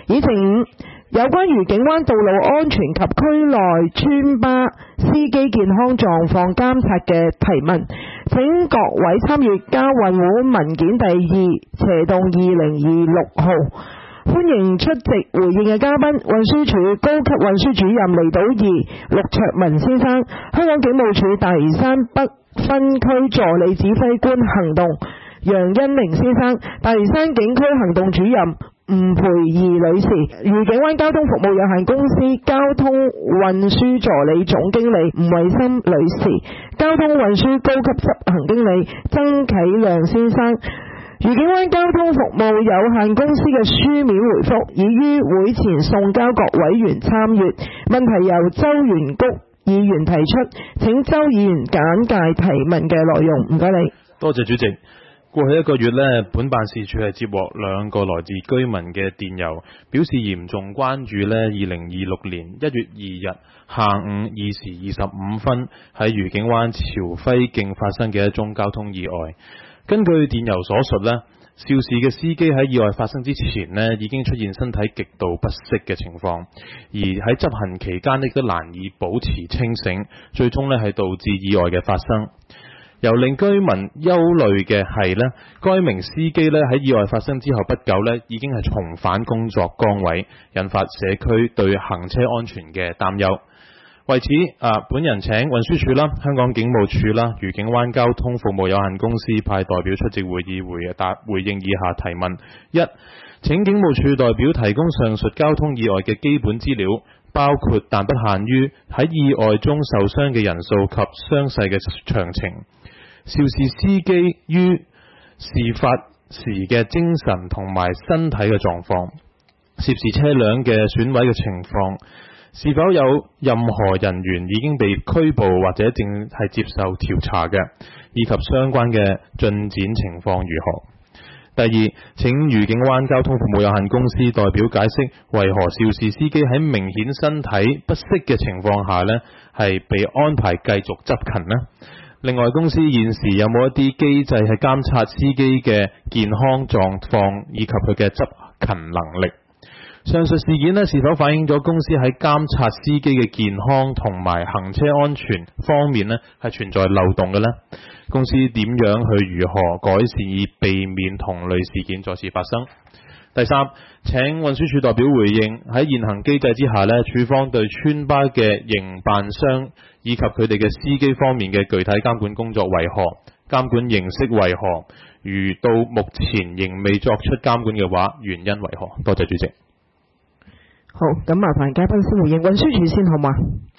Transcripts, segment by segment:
議程5，有關愉景灣道路安全及區內村巴司機健康狀況監察嘅提問，請各位參與交運會文件第2/2026號。歡迎出席回應嘅嘉賓，運輸署高級運輸主任離島2陸卓文先生，香港警務處大嶼山北分區助理指揮官行動楊恩明先生，大嶼山警區行動主任吳培儀女士，愉景灣交通服務有限公司交通運輸助理總經理吳慧心女士，交通運輸高級執行經理曾啟亮先生。愉景灣交通服務有限公司嘅書面回覆已於會前送交各委員參閱，問題由周元谷議員提出，請周議員簡介提問嘅內容。唔該你。 多謝主席。過去1個月呢，本辦事處係接獲2個來自居民嘅電郵，表示嚴重關注呢2026年1月2日下午2時25分喺愉景灣潮輝徑發生嘅一宗交通意外。根據電郵所述呢，肇事嘅司機喺意外發生之前呢，已經出現身體極度不適嘅情況，而喺執行期間亦都難以保持清醒，最終呢係導致意外嘅發生。由令居民憂慮嘅係呢，該名司機呢喺意外發生之後不久呢，已經係重返工作崗位，引發社區對行車安全嘅擔憂。為此，本人請運輸署啦、香港警務處啦、愉景灣交通服務有限公司派代表出席會議回應以下提問： 1. 請警務處代表提供上述交通意外嘅基本資料，包括但不限於喺意外中受傷嘅人數及傷勢嘅詳情，肇事司機於事發時嘅精神同埋身體嘅狀況，涉事車輛嘅損毀嘅情況，是否有任何人員已經被拘捕或者正係接受調查嘅，以及相關嘅進展情況如何。第2，請愉景灣交通服務有限公司代表解釋為何肇事司機喺明顯身體不適嘅情況下呢係被安排繼續執勤呢？另外，公司現時有冇一啲機制係監察司機嘅健康狀況以及佢嘅執勤能力？上述事件呢，是否反映咗公司喺監察司機嘅健康同埋行車安全方面呢係存在漏洞嘅呢？公司點樣去如何改善以避免同類事件再次發生？第3，請運輸署代表回應喺現行機制之下呢，署方對村巴嘅營辦商以及佢哋嘅司機方面嘅具體監管工作為何？監管形式為何？如到目前仍未作出監管嘅話，原因為何？多謝主席。 好，咁麻煩嘉賓先回應，運輸署先好嗎？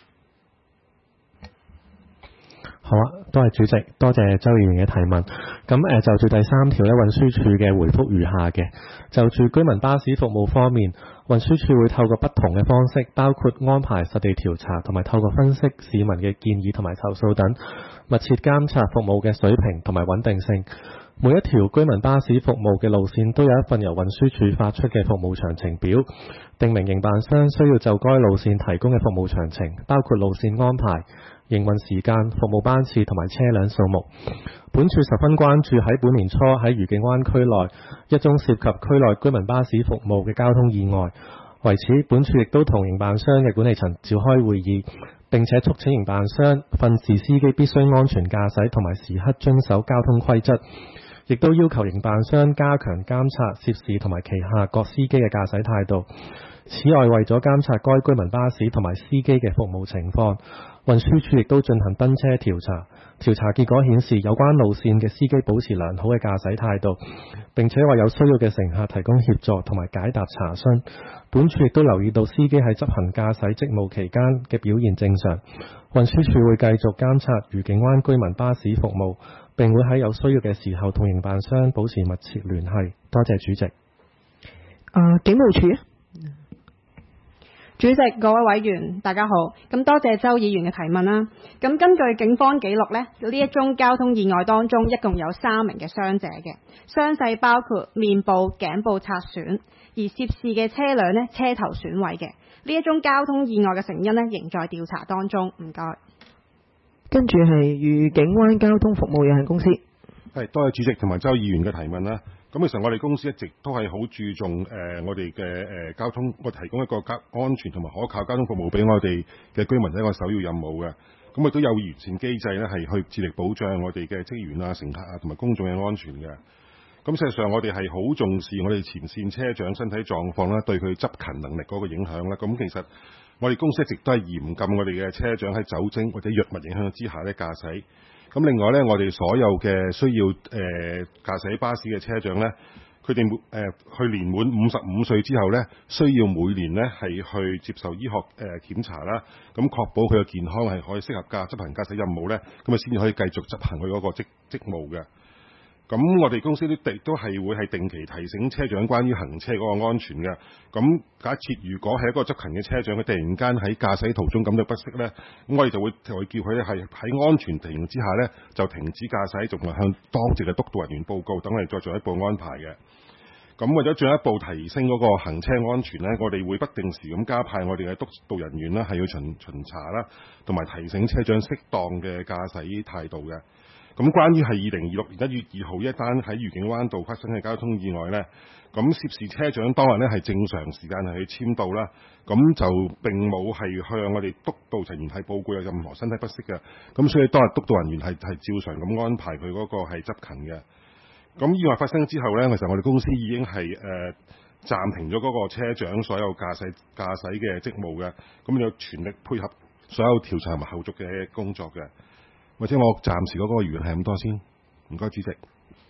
好啊，多謝主席，多謝周議員嘅提問。咁就住第3條咧，運輸署嘅回覆如下嘅。就住居民巴士服務方面，運輸署會透過不同嘅方式，包括安排實地調查同埋透過分析市民嘅建議同埋投訴等，密切監察服務嘅水平同埋穩定性。每一條居民巴士服務嘅路線都有一份由運輸署發出嘅服務詳情表，訂明營辦商需要就該路線提供嘅服務詳情，包括路線安排、營運時間、服務班次同埋車輛數目。本署十分關注喺本年初喺愉景灣區內一宗涉及區內居民巴士服務嘅交通意外，為此本署亦都同營辦商嘅管理層召開會議，並且促請營辦商訓示司機必須安全駕駛同埋時刻遵守交通規則，亦都要求營辦商加強監察涉事同埋旗下各司機嘅駕駛態度。此外，為咗監察該居民巴士同埋司機嘅服務情況，運輸署亦都進行登車調查。調查結果顯示，有關路線嘅司機保持良好嘅駕駛態度，並且為有需要嘅乘客提供協助同埋解答查詢。本署亦都留意到司機喺執行駕駛職務期間嘅表現正常。運輸署會繼續監察愉景灣居民巴士服務，並會喺有需要嘅時候同營辦商保持密切聯繫。多謝主席。 警務處。 主席、各位委員，大家好。咁多謝周議員嘅提問啦。咁根據警方記錄呢一宗交通意外當中，一共有3名嘅傷者嘅，傷勢包括面部、頸部擦損，而涉事嘅車輛呢，車頭損毀嘅。呢一宗交通意外嘅成因呢，仍在調查當中。唔該。 跟住係愉景灣交通服務有限公司。 係，多謝主席同埋周議員嘅提問啦。 咁其實我哋公司一直都係好注重我哋嘅交通，我提供一個安全同埋可靠交通服務俾我哋嘅居民係一個首要任務嘅。咁亦都有完善機制咧，係去致力保障我哋嘅職員啊、乘客啊同埋公眾嘅安全嘅。咁事實上我哋係好重視我哋前線車長身體狀況啦，對佢執勤能力嗰個影響啦。咁其實我哋公司一直都係嚴禁我哋嘅車長喺酒精或者藥物影響之下咧駕駛。咁另外咧，我哋所有嘅需要駕駛巴士嘅車長咧，佢哋去年滿55歲之後咧，需要每年咧係去接受醫學檢查啦，咁確保佢嘅健康係可以適合執行駕駛任務咧，咁啊先至可以繼續執行佢嗰個職務嘅。咁我哋公司都係會係定期提醒車長關於行車嗰個安全嘅。咁假設如果係一個執勤嘅車長，佢突然間喺駕駛途中感到不適咧，咁我哋就會叫佢咧係喺安全情形之下咧就停止駕駛，仲係向當值嘅督導人員報告，等我哋再做一步安排嘅。咁為咗進一步提升嗰個行車安全咧，我哋會不定時咁加派我哋嘅督導人員啦，係要巡查啦，同埋提醒車長適當嘅駕駛態度嘅。咁關於係2026年1月2號一單喺愉景灣道發生嘅交通意外呢，咁涉事車長當日呢係正常時間係去簽到啦，咁就並冇係向我哋督導人員係報告有任何身體不適嘅，咁所以當日督導人員係照常咁安排佢嗰個係執勤嘅。咁意外發生之後呢，其實我哋公司已經係暫停咗嗰個車長所有駕駛嘅職務嘅，咁要全力配合所有調查同埋後續嘅工作嘅。或者我暫時嗰個議員係咁多先，唔該主席。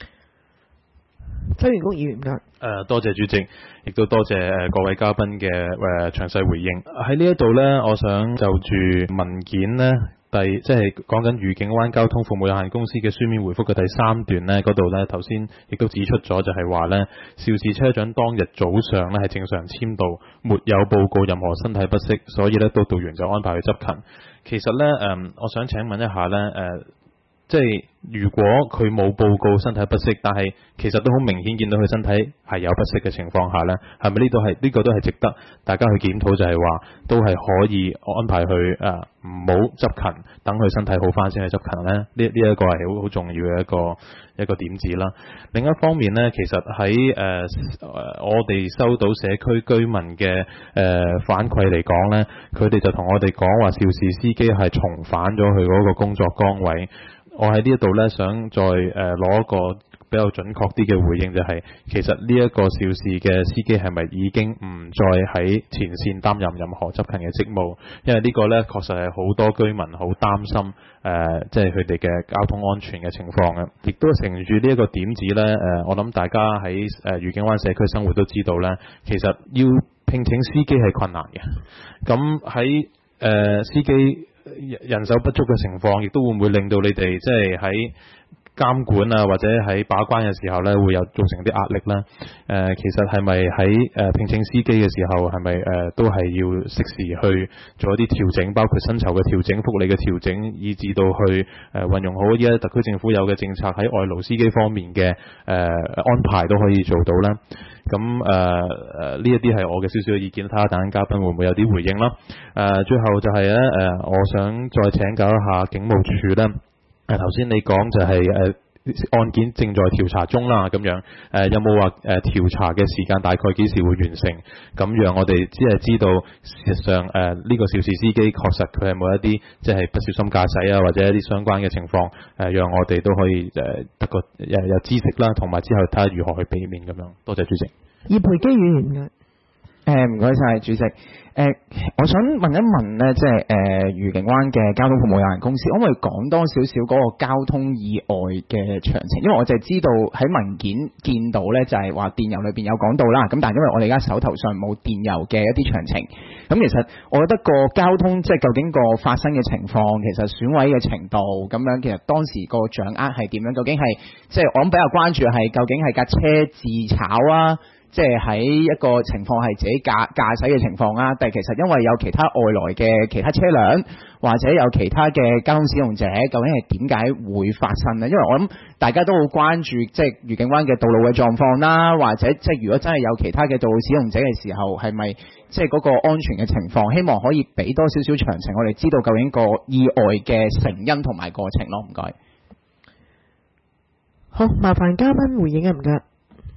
周元谷議員唔該。 多謝主席，亦都多謝各位嘉賓嘅詳細回應。喺呢一度呢，我想就住文件呢，即係講緊愉景灣交通服務有限公司嘅書面回覆嘅第3段呢，嗰度呢頭先亦都指出咗，就係話呢，肇事車長當日早上呢係正常簽到，沒有報告任何身體不適，所以呢督導員就安排佢執勤。其實呢，我想請問一下呢，即係如果佢冇報告身體不適，但係其實都好明顯見到佢身體係有不適嘅情況下呢，係咪呢個都係值得大家去檢討？就係話都係可以安排佢唔好執勤，等佢身體好翻先去執勤呢？呢一個係好重要嘅一個點子啦。另一方面呢，其實喺我哋收到社區居民嘅反饋嚟講呢，佢哋就同我哋講話肇事司機係重返咗佢嗰個工作崗位。我喺呢一度呢，想再攞一個比較準確啲嘅回應，就係其實呢一個肇事嘅司機係咪已經唔再喺前線擔任任何執勤嘅職務？因為呢個呢，確實係好多居民好擔心即係佢哋嘅交通安全嘅情況嘅。亦都乘住呢一個點子呢，我諗大家喺愉景灣社區生活都知道呢，其實要聘請司機係困難嘅。咁喺司機人手不足嘅情況，亦都會唔會令到你哋即係喺監管啊，或者喺把關嘅時候呢，會有造成啲壓力呢？其實係咪喺聘請司機嘅時候，係咪都係要適時去做一啲調整，包括薪酬嘅調整、福利嘅調整，以至到去運用好依家特區政府有嘅政策喺外勞司機方面嘅安排都可以做到呢？咁呢一啲係我嘅少少嘅意見，睇下等陣嘉賓會唔會有啲回應啦。最後就係咧我想再請教一下警務處咧。頭先你講就係案件正在調查中啦，咁樣有冇話調查嘅時間大概幾時會完成？咁讓我哋只係知道事實上呢個肇事司機確實佢係冇一啲即係不小心駕駛啊，或者一啲相關嘅情況讓我哋都可以得個有知識啦，同埋之後睇下如何去避免咁樣。多謝主席。 葉培基議員嘅。 唔該晒主席。我想問一問呢，即係愉景灣嘅交通服務有限公司，可唔可以講多少少嗰個交通意外嘅詳情？因為我就係知道喺文件見到呢，就係話電郵裏邊有講到啦。咁但係因為我哋而家手頭上冇電郵嘅一啲詳情，咁其實我覺得個交通即係究竟個發生嘅情況，其實損毀嘅程度咁樣，其實當時個掌握係點樣？究竟係即係我諗比較關注係究竟係架車自炒啊？即係喺一個情況係自己駕駛嘅情況啊，但係其實因為有其他外來嘅其他車輛或者有其他嘅交通使用者，究竟係點解會發生呢？因為我諗大家都好關注即係愉景灣嘅道路嘅狀況啦，或者即係如果真係有其他嘅道路使用者嘅時候，係咪即係嗰個安全嘅情況？希望可以俾多少少詳情，我哋知道究竟個意外嘅成因同埋過程咯。唔該。 好，麻煩嘉賓回應啊，唔該。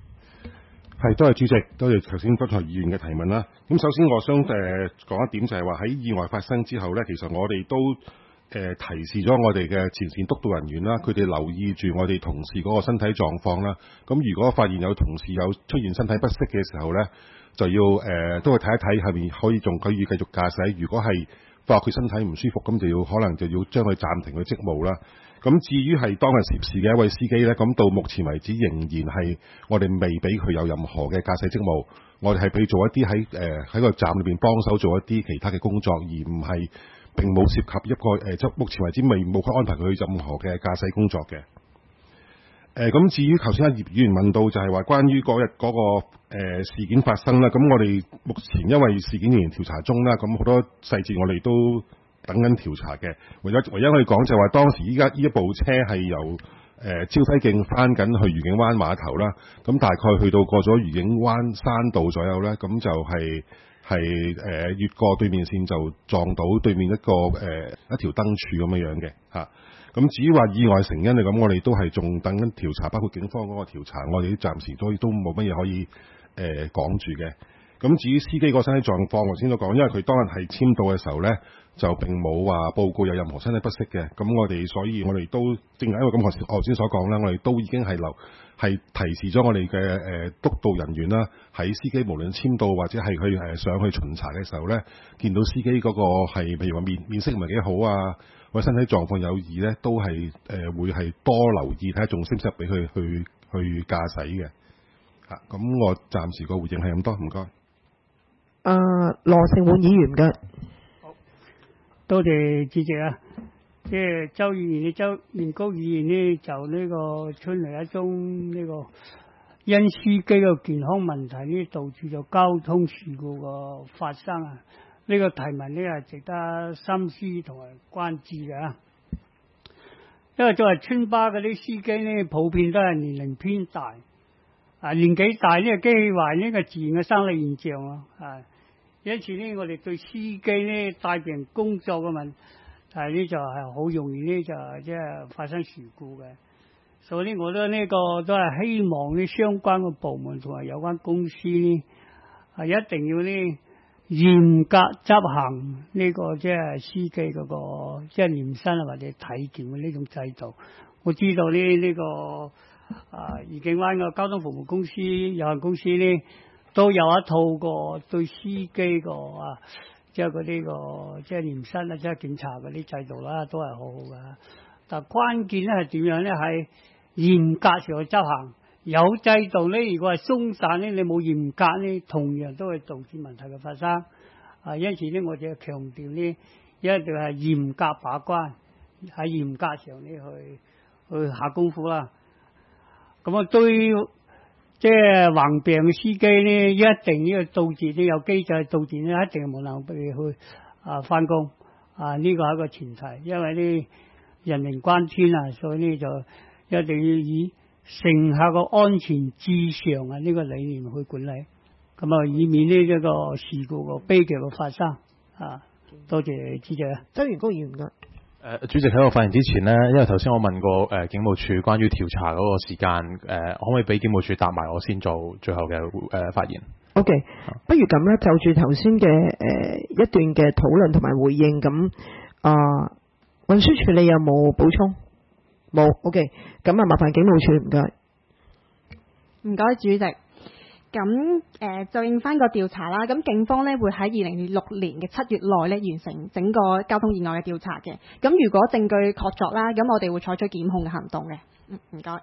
係，多謝主席，多謝頭先不同議員嘅提問啦。咁首先我想講一點就係話喺意外發生之後呢，其實我哋都提示咗我哋嘅前線督導人員啦，佢哋留意住我哋同事嗰個身體狀況啦。咁如果發現有同事有出現身體不適嘅時候呢，就要都去睇一睇係咪可以繼續駕駛。如果係發覺佢身體唔舒服，咁可能就要將佢暫停佢職務啦。咁至於係當日涉事嘅一位司機呢，咁到目前為止仍然係我哋未俾佢有任何嘅駕駛職務，我哋係俾做一啲喺個站裏邊幫手做一啲其他嘅工作，而唔係並冇涉及一個即目前為止冇安排佢任何嘅駕駛工作嘅。咁至於頭先阿葉議員問到就係話關於嗰日嗰個事件發生啦，咁我哋目前因為事件仍然調查中啦，咁好多細節我哋都等緊調查嘅。唯一我哋講就係話當時依家呢一部車係由招西徑翻緊去愉景灣碼頭啦，咁大概去到過咗愉景灣山道左右咧，咁就係越過對面線就撞到對面一條燈柱咁樣嘅嚇。咁至於話意外成因嚟咁，我哋都係仲等緊調查，包括警方嗰個調查，我哋暫時都冇乜嘢可以講住嘅。咁至於司機個身體狀況，我先都講，因為佢當日係簽到嘅時候咧，就並冇話報告有任何身體不適嘅。咁所以我哋都正係因為咁我頭先所講啦，我哋都已經係提示咗我哋嘅督導人員啦，喺司機無論簽到或者係佢上去巡查嘅時候咧，見到司機嗰個係譬如話面色唔係幾好啊，或者身體狀況有異咧，都係會係多留意睇下仲適唔適合俾佢去駕駛嘅。咁我暫時個回應係咁多，唔該。 羅成滿議員嘅。 好，多謝主席啊！即係周議員、周年高議員呢，就呢個出嚟一宗呢個因司機嘅健康問題呢，導致咗交通事故嘅發生啊！呢個提問呢係值得深思同埋關注嘅。因為作為村巴嗰啲司機呢，普遍都係年齡偏大。年紀大呢，機器壞呢個自然嘅生理現象啊，因此呢，我哋對司機呢帶病工作嘅問題呢，就係好容易呢就即係發生事故嘅，所以呢，我都呢個都係希望呢相關嘅部門同埋有關公司呢係一定要呢嚴格執行呢個即係司機嗰個即係驗身或者體檢嘅呢種制度。我知道呢個愉景灣嘅交通服務公司有限公司呢，都有一套個對司機個即係嗰啲個即係驗身啊，即係檢查嗰啲制度啦，都係好好噶。但關鍵咧係點樣咧？係嚴格上去執行。有制度咧，如果係鬆散咧，你冇嚴格咧，同樣都會導致問題嘅發生。因此咧，我就強調呢，一定係嚴格把關，喺嚴格上咧去下功夫啦。咁對即係患病嘅司機呢，一定要導致呢有機制導致呢，一定冇能俾佢去翻工。呢個係一個前提，因為呢人命關天啊，所以呢就一定要以乘客個安全至上啊呢個理念去管理，咁以免呢一個事故個悲劇嘅發生。多謝主席。 周元光議員嘅。 主席喺我發言之前呢，因為頭先我問過警務處關於調查嗰個時間，可唔可以俾警務處答埋我先做最後嘅發言 ？OK，不如咁啦，就住頭先嘅一段嘅討論同埋回應，咁運輸處你有冇補充？冇 ，OK， 咁麻煩警務處，唔該。 唔該，主席。咁就應翻個調查啦。咁警方呢會喺2006年嘅7月內呢完成整個交通意外嘅調查嘅。咁如果證據確鑿啦，咁我哋會採取檢控嘅行動嘅。唔該。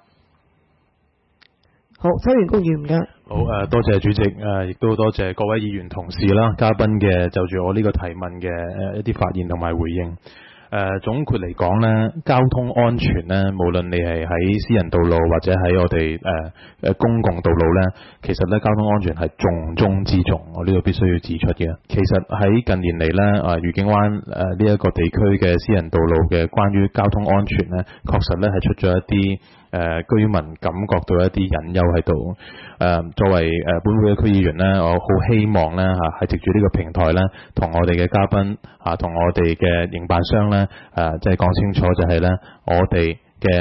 好，周元光議員唔該。 好，多謝主席，亦都多謝各位議員同事啦、嘉賓嘅就住我呢個提問嘅一啲發言同埋回應。總括嚟講呢，交通安全呢，無論你係喺私人道路或者喺我哋公共道路呢，其實呢交通安全係重中之重，我呢度必須要指出嘅。其實喺近年嚟呢，愉景灣呢一個地區嘅私人道路嘅關於交通安全呢，確實呢係出咗一啲居民感覺到一啲隱憂喺度。作為本會嘅區議員呢，我好希望呢係藉住呢個平台呢，同我哋嘅嘉賓同我哋嘅營辦商呢，即係講清楚就係呢，我哋嘅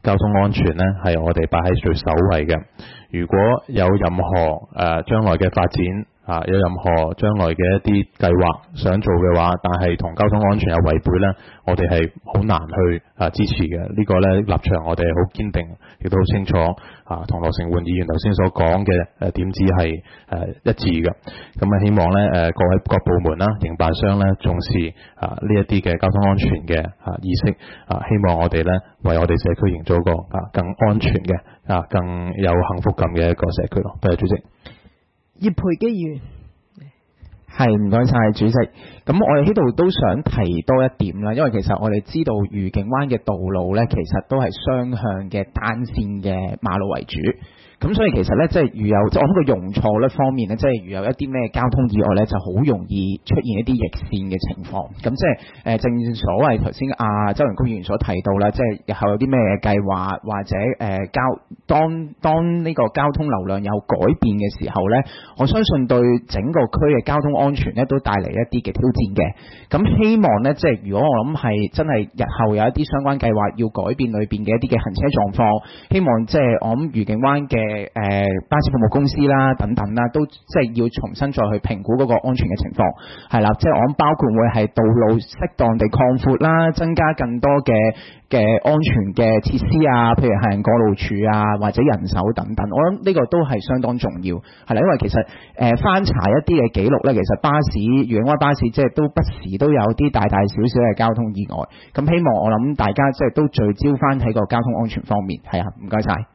交通安全呢係我哋擺喺最首位嘅。如果有任何將來嘅發展有任何將來嘅一啲計劃想做嘅話，但係同交通安全有違背呢，我哋係好難去支持嘅。呢個呢立場我哋好堅定，亦都好清楚。同羅成煥議員頭先所講嘅點子係一致嘅。咁希望呢各位各部門啦、營辦商呢重視呢一啲嘅交通安全嘅意識。希望我哋呢為我哋社區營造一個更安全嘅更有幸福感嘅一個社區咯。多謝主席。 葉培基議員， 係唔該晒主席。咁我哋呢度都想提多一點啦，因為其實我哋知道愉景灣嘅道路呢，其實都係雙向嘅單線嘅馬路為主。咁所以其實咧，即係如有即係我諗個用錯咧方面咧，即係如有一啲咩交通意外咧，就好容易出現一啲逆線嘅情況。咁即係正所謂頭先周陽菊議員所提到啦，即係日後有啲咩計劃或者當呢個交通流量有改變嘅時候咧，我相信對整個區嘅交通安全咧都帶嚟一啲嘅挑戰嘅。咁希望咧，即係如果我諗係真係日後有一啲相關計劃要改變裏邊嘅一啲嘅行車狀況，希望即係我諗愉景灣嘅巴士服務公司啦等等啦，都即係要重新再去評估嗰個安全嘅情況，係啦，即係我諗包括會係道路適當地擴闊啦，增加更多嘅安全嘅設施啊，譬如行人過路處啊，或者人手等等，我諗呢個都係相當重要，係啦，因為其實翻查一啲嘅記錄咧，其實愉景灣巴士即係都不時都有啲大大小小嘅交通意外，咁希望我諗大家即係都聚焦翻喺個交通安全方面，係啊，唔該晒。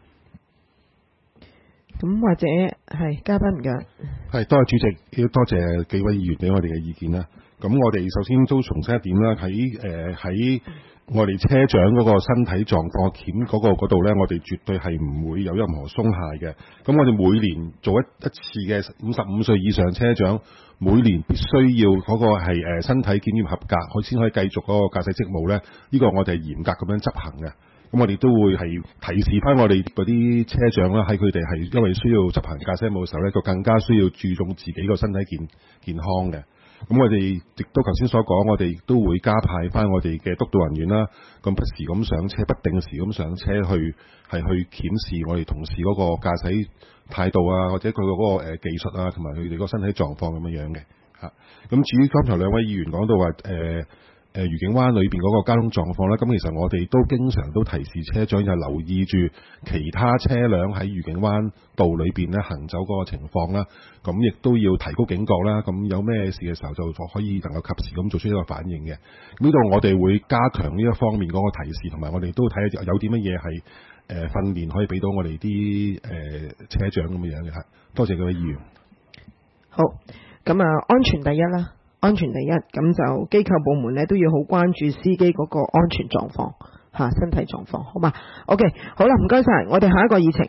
咁或者係嘉賓唔該， 係多謝主席，亦都多謝幾位議員俾我哋嘅意見啦。咁我哋首先都重申一點啦，喺我哋車長嗰個身體狀況檢嗰度呢，我哋絕對係唔會有任何鬆懈嘅。咁我哋每年做一次嘅55歲以上車長，每年必須要嗰個係身體檢驗合格，佢先可以繼續嗰個駕駛職務呢。呢個我哋係嚴格咁樣執行嘅。咁我哋都會係提示翻我哋嗰啲車長啦，喺佢哋係因為需要執行駕駛務嘅時候呢，就更加需要注重自己個身體健康嘅。咁我哋亦都頭先所講，我哋都會加派翻我哋嘅督導人員啦，咁不時咁上車，不定時咁上車去檢視我哋同事嗰個駕駛態度啊，或者佢嗰個技術啊，同埋佢哋個身體狀況咁樣嘅嚇。咁至於剛才兩位議員講到話愉景灣裏邊嗰個交通狀況咧，咁其實我哋都經常都提示車長就留意住其他車輛喺愉景灣道裏邊咧行走嗰個情況啦，咁亦都要提高警覺啦。咁有咩事嘅時候就可以能夠及時咁做出一個反應嘅。呢度我哋會加強呢一方面嗰個提示，同埋我哋都睇下有啲乜嘢係訓練可以俾到我哋啲車長咁樣嘅嚇。多謝各位議員。 好，咁安全第一啦。安全第一，咁就機構部門咧都要好關注司機嗰個安全狀況，身體狀況，好嘛？OK，好啦，唔該晒，我哋下一個議程。